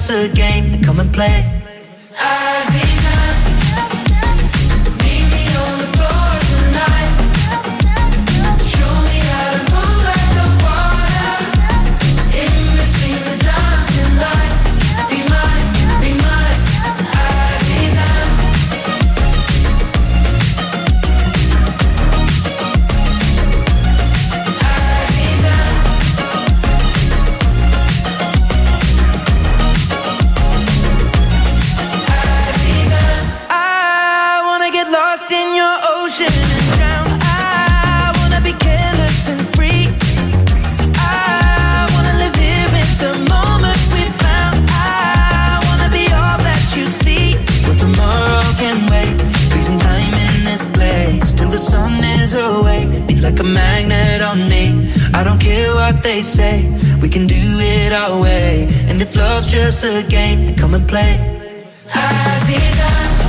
just a game, come and play. Like a magnet on me, I don't care what they say, we can do it our way. And if love's just a game, then come and play. Azizan.